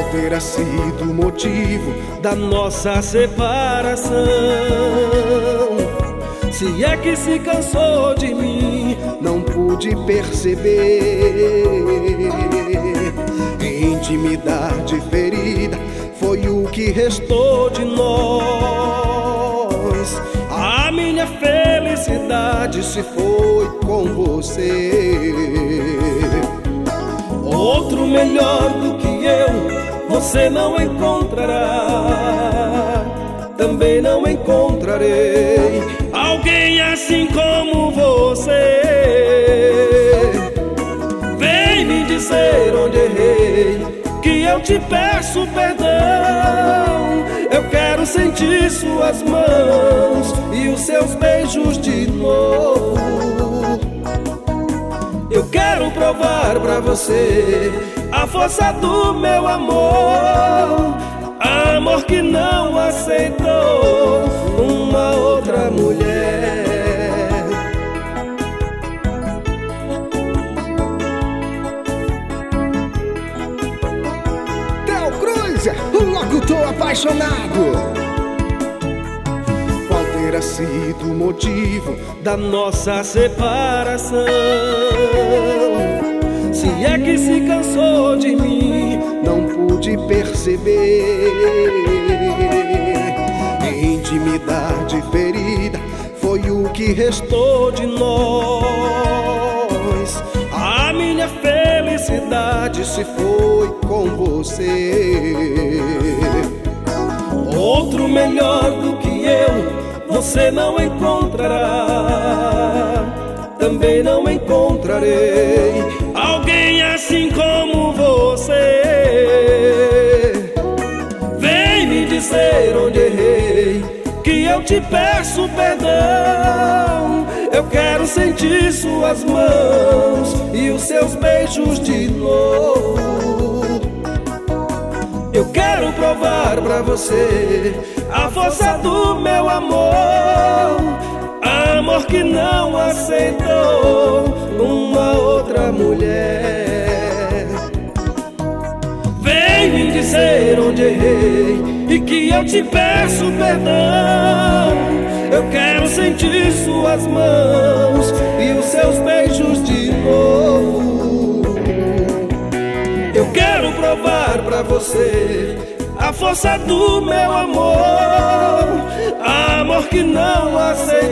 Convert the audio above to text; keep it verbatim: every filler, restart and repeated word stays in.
terá sido o motivo da nossa separação? Se é que se cansou de mim, não pude perceber. Intimidade ferida foi o que restou de nós. A minha felicidade se foi com você. Outro melhor do que eu você não encontrará, também não encontrarei alguém assim como você. Vem me dizer onde errei, que eu te peço perdão. Eu quero sentir suas mãos e os seus beijos de novo. Eu quero provar pra você a força do meu amor, amor que não aceitou uma outra mulher. Theo Cruz, o locutor apaixonado. Qual terá sido o motivo da nossa separação? Se é que se cansou de mim, não pude perceber. Intimidade ferida foi o que restou de nós. A minha felicidade se foi com você. Outro melhor do que eu você não encontrará, também não encontrarei alguém assim como você. Vem me dizer onde errei, que eu te peço perdão. Eu quero sentir suas mãos e os seus beijos de novo. Eu quero provar pra você a força do meu amor, amor que não aceitou uma outra mulher. Vem me dizer onde errei e que eu te peço perdão. Eu quero sentir suas mãos e os seus beijos de novo. Eu quero provar pra você a força do meu amor, amor que não aceitou